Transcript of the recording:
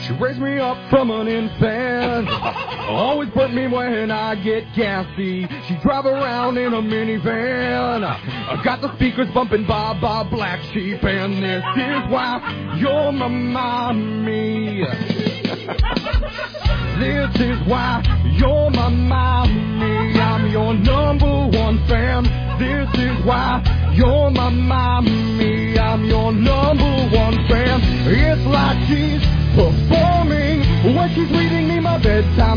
She raised me up from an infant. Always put me when I get gassy. She drive around in a minivan. I got the speakers bumping Baba Black Sheep, and this is why you're my mommy. This is why you're my mommy. I'm your number one fan. This is why you're my mommy. I'm your number one fan. It's like she's performing when she's reading me my bedtime